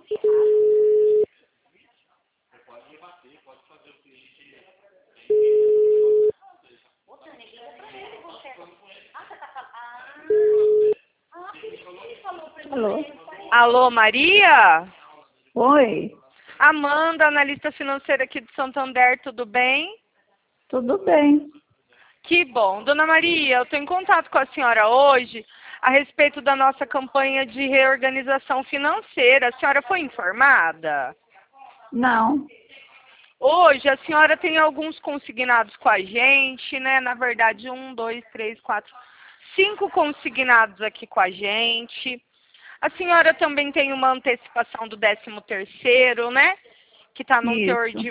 Alô? Alô, Maria? Oi, Amanda, analista financeira aqui de Santander, tudo bem? tudo bem? Que bom. Dona Maria, eu estou em contato com a senhora hoje a respeito da nossa campanha de reorganização financeira. A senhora foi informada? Não, Hoje a senhora tem alguns consignados com a gente, né? Na verdade, 1, 2, 3, 4, 5 consignados aqui com a gente. A senhora também tem uma antecipação do 13º, né? Que está num teor isso, de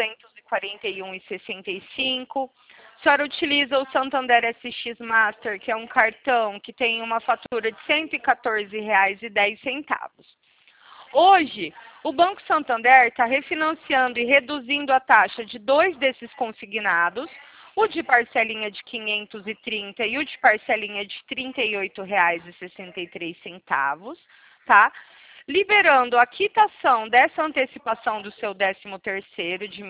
1.241,65. A senhora utiliza o Santander SX Master, que é um cartão que tem uma fatura de R$ 114,10. Hoje, o Banco Santander está refinanciando e reduzindo a taxa de 2 desses consignados, o de parcelinha de 530 e o de parcelinha de R$ 38,63, tá? Liberando a quitação dessa antecipação do seu 13º de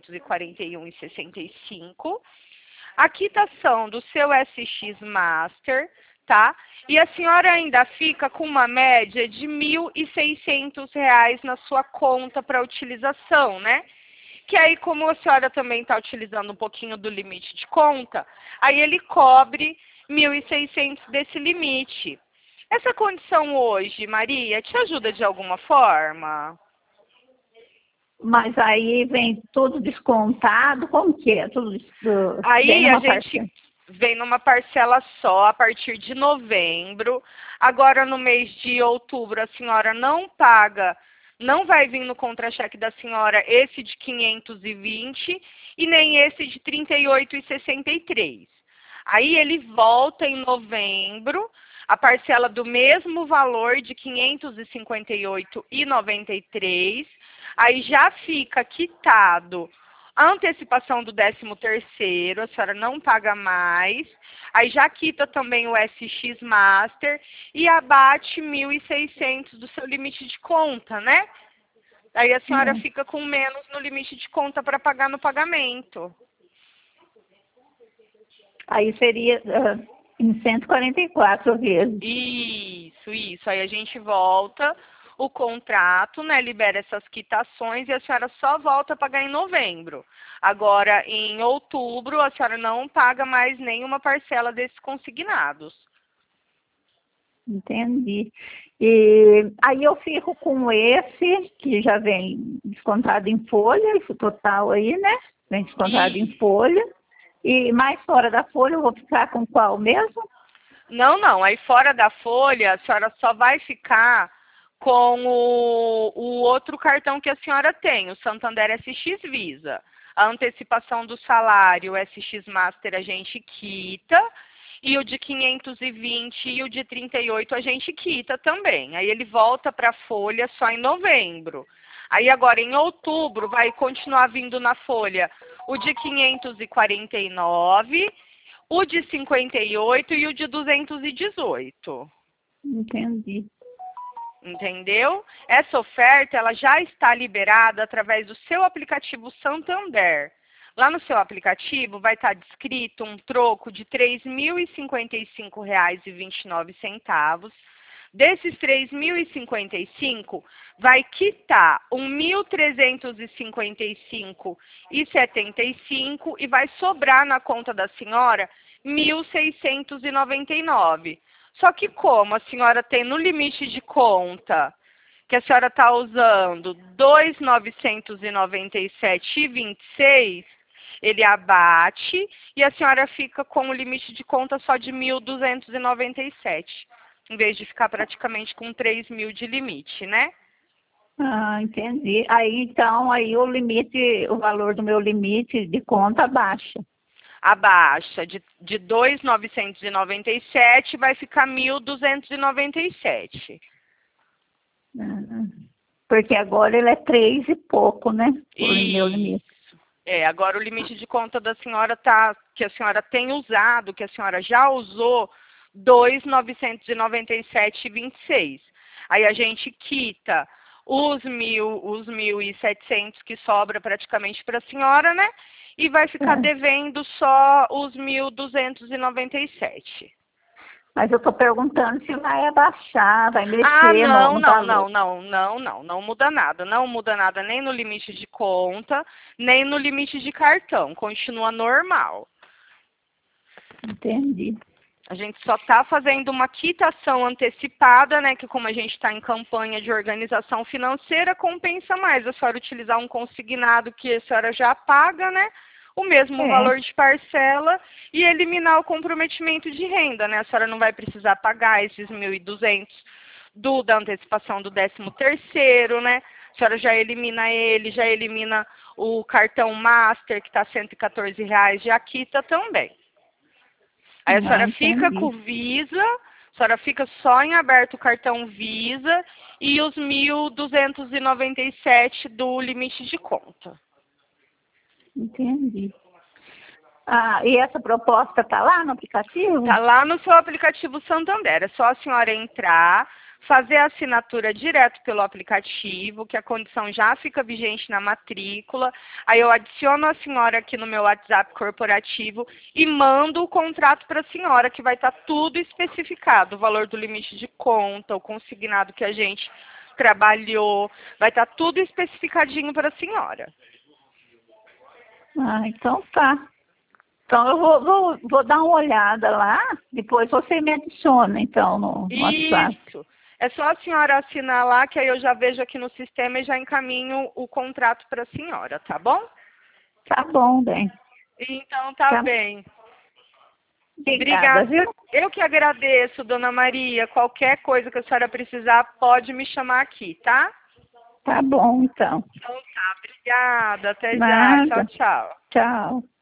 1.241,65, a quitação do seu SX Master, tá? E a senhora ainda fica com uma média de R$ 1.600 na sua conta para utilização, né? Que aí, como a senhora também está utilizando um pouquinho do limite de conta, aí ele cobre 1.600 desse limite. Essa condição hoje, Maria, te ajuda de alguma forma? mas aí vem tudo descontado, como que é? Tudo vem Aí a numa gente parcela. vem numa parcela só a partir de novembro. Agora no mês de outubro a senhora não paga, não vai vir no contra-cheque da senhora esse de 520 e nem esse de 38,63. Aí ele volta em novembro, a parcela do mesmo valor de 558,93. Aí já fica quitado a antecipação do 13º, a senhora não paga mais. Aí já quita também o SX Master e abate 1.600 do seu limite de conta, né? Aí a senhora É. fica com menos no limite de conta para pagar no pagamento. Aí seria em 144 vezes. Isso. Aí a gente volta o contrato, né? Libera essas quitações e a senhora só volta a pagar em novembro. Agora, em outubro, a senhora não paga mais nenhuma parcela desses consignados. Entendi. E aí eu fico com esse, que já vem descontado em folha, esse total aí, né? Vem descontado em E folha. E mais fora da folha eu vou ficar com qual mesmo? não. Aí fora da folha, a senhora só vai ficar com o outro cartão que a senhora tem, o Santander SX Visa. A antecipação do salário, o SX Master, a gente quita. E o de 520 e o de 38 a gente quita também. Aí ele volta para a folha só em novembro. Aí agora em outubro vai continuar vindo na folha o de 549, o de 58 e o de 218. Entendi. Entendeu? Essa oferta ela já está liberada através do seu aplicativo Santander. Lá no seu aplicativo vai estar descrito um troco de R$ 3.055,29. Desses 3.055, vai quitar 1.355,75 e vai sobrar na conta da senhora 1.699. Só que como a senhora tem no limite de conta que a senhora está usando 2.997,26, ele abate e a senhora fica com o limite de conta só de 1.297, em vez de ficar praticamente com 3.000 de limite, né? Ah, entendi. Aí então, aí o limite, o valor do meu limite de conta baixa. Abaixa de 2.997 vai ficar 1.297. Ah, porque agora ele é 3 e pouco, né? O meu limite. Isso. Agora o limite de conta da senhora tá, que a senhora tem usado, que a senhora já usou, 2.997,26. Aí a gente quita os 1.700 que sobra praticamente para a senhora, né? E vai ficar devendo só os 1.297. Mas eu estou perguntando se vai abaixar, vai Ah, mexer não, no não, valor. não, não, não, não, não muda nada. Não muda nada nem no limite de conta, nem no limite de cartão. Continua normal. Entendi. A gente só está fazendo uma quitação antecipada, né? Que como a gente está em campanha de organização financeira, compensa mais a senhora utilizar um consignado que a senhora já paga, né? O mesmo valor de parcela e eliminar o comprometimento de renda, né? A senhora não vai precisar pagar esses 1.200 da antecipação do 13º, né? A senhora já elimina ele, já elimina o cartão Master, que está R$ 114, já quita também. Aí a senhora fica com o Visa, a senhora fica só em aberto o cartão Visa e os 1.297 do limite de conta. Entendi. Ah, e essa proposta está lá no aplicativo? Está lá no seu aplicativo Santander. É só a senhora entrar, fazer a assinatura direto pelo aplicativo, que a condição já fica vigente na matrícula. Aí eu adiciono a senhora aqui no meu WhatsApp corporativo e mando o contrato para a senhora, que vai estar tudo especificado. O valor do limite de conta, o consignado que a gente trabalhou, vai estar tudo especificadinho para a senhora. Ah, então tá. Então eu vou dar uma olhada lá, depois você me adiciona então no WhatsApp. Isso. É só a senhora assinar lá, que aí eu já vejo aqui no sistema e já encaminho o contrato para a senhora, tá bom? Tá bom, bem. Então tá bem. Obrigada, viu? Eu que agradeço, dona Maria. Qualquer coisa que a senhora precisar, pode me chamar aqui, tá? Tá bom, então. Então tá, obrigada. Até já. Tchau, Nada. tchau. Tchau.